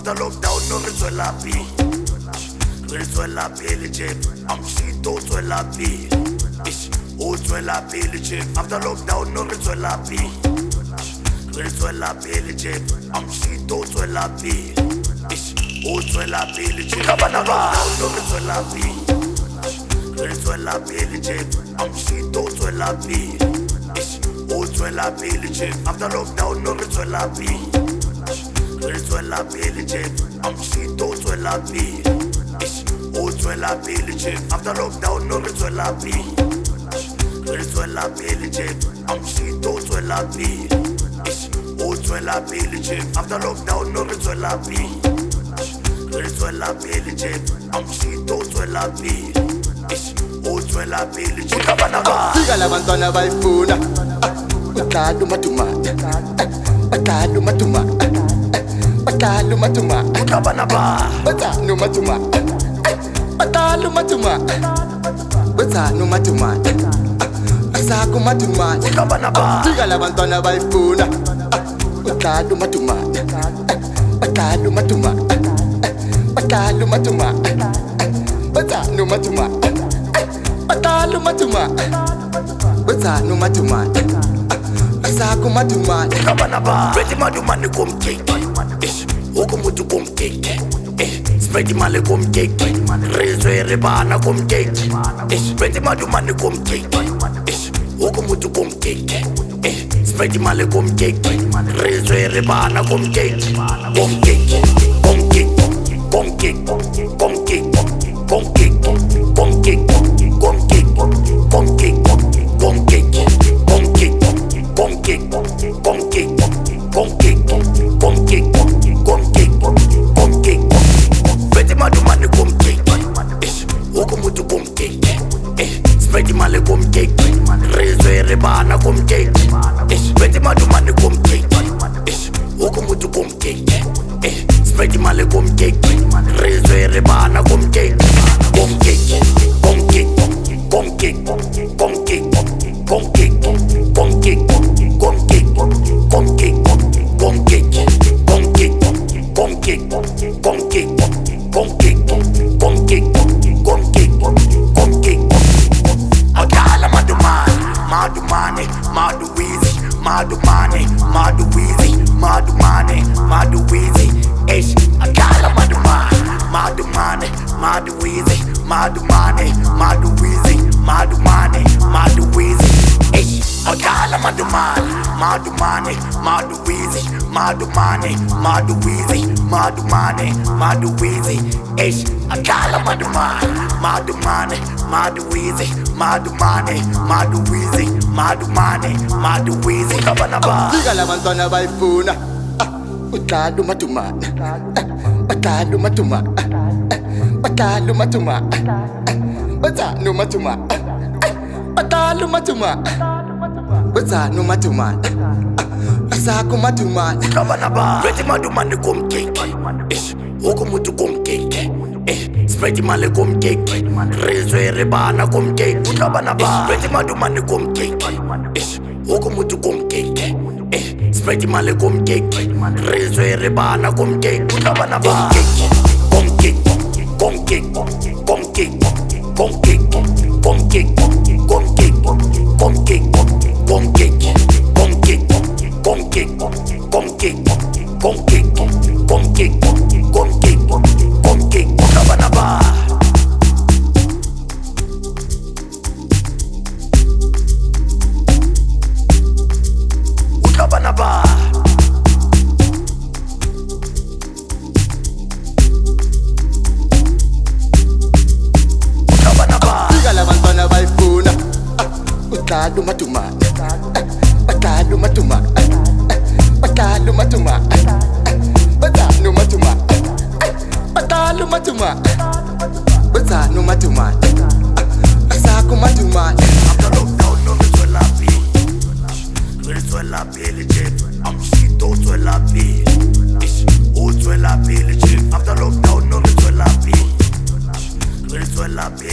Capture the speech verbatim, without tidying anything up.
After lockdown, no re tswela pele. Re tswela pele Jeff, I'm shit o tswela pele. Ish, o tswela pele Jeff. After lockdown, no re tswela pele. Re tswela pele Jeff, I'm shit o tswela pele. Ish, o tswela pele Jeff. After lockdown, no re tswela pele. Re tswela pele Jeff, I'm shit o tswela pele. Ish, o tswela pele Jeff. After lockdown, no re tswela pele. Re tswela pele Jeff, I'm shit o tswela pele. Ish, o tswela pele Jeff. After lockdown, no re tswela pele. Re tswela pele Jeff, I'm shit o tswela pele. Ish, o tswela pele Jeff. After lockdown, no re tswela pele. Re tswela pele Jeff, I'm shit o tswela pele. Ish, o tswela pele Jeff. Fika labantwana bayifuna Batala umaduma Batala umaduma Batala umaduma Batala umaduma Batala umaduma Batala umaduma Asaka umaduma Fika labantwana bayifuna Batala umaduma Batala umaduma Batala umaduma Batala umaduma Batala umaduma Batala umaduma Asaka umaduma Spread maduma ni kumkeke. Ish, uku mutu kumkeke. Eh, spread male kumkeke. Rezwe rebana kumkeke. Ish, spread maduma ni kumkeke. Ish, uku mutu kumkeke. Eh, spread male kumkeke. Rezwe rebana kumkeke. Kumkeke, kumkeke, kumkeke, kumkeke, kumkeke, kumkeke, kumkeke, kumkeke, kumkeke, kumkeke. Come kick, come kick, come kick, come kick, come kick, come kick. Spread my money, come kick. Ish, uku mutu come kick. Eh, spread my leg, come kick. Rezwe rebana, come kick. Ish, spread my money, come kick. Ish, uku mutu come kick. Eh, spread my leg, come kick. Rezwe rebana, come kick. Come kick, come kick, come kick, come kick, come kick, come kick. Come kick, come kick, come kick, come kick, come kick, come kick, come kick, come kick, come kick, come kick. Agala madumani, madumani, maduwizi, madumani, maduwizi, madumani, maduwizi. Ish, agala madumani, madumani, maduwizi, madumani, maduwizi, madumani, maduwizi. Ish, agala madumani, madumani, maduwizi, madumani, maduwizi, madumani, maduwizi. Ish, agala madumani, madumani, maduwizi, madumani, maduwizi, madumani, maduwizi. Fika labantwana bayifuna Batala umaduma Batala umaduma Batala umaduma Batala umaduma Batala umaduma Batala umaduma Asaka umaduma Spread maduma ni kumkeke. Ish, uku mutu kumkeke. Eh, spread male kumkeke. Rezwe rebana kumkeke. Spread maduma ni kumkeke. Ish, uku mutu kumkeke. Eh, spread male kumkeke. Rezwe rebana kumkeke. Kumkeke, kumkeke, kumkeke, kumkeke, kumkeke, kumkeke, kumkeke, kumkeke, kumkeke, kumkeke, kumkeke, kumkeke, kumkeke, kumkeke, kumkeke. Kabanaba. Kabanaba. Kabanaba. Fika labantwana bayifuna Batala umaduma Batala umaduma Batala umaduma Batala umaduma Batala umaduma Batala umaduma Asaka umaduma After lockdown, no re tswela pele. Re tswela pele Jeff, I'm shit o tswela pele. Ish, o tswela pele Jeff. After lockdown, no re tswela pele. Re tswela pele